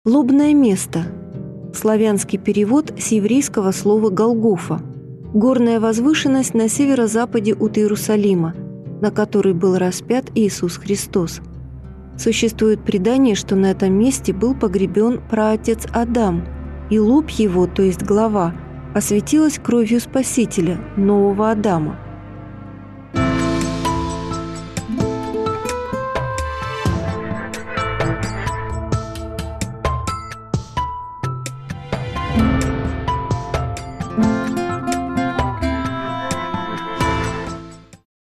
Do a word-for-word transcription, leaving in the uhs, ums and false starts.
Лобное место. Славянский перевод с еврейского слова «Голгофа». Горная возвышенность на северо-западе от Иерусалима, на которой был распят Иисус Христос. Существует предание, что на этом месте был погребен праотец Адам, и лоб его, то есть голова, осветилась кровью Спасителя, нового Адама.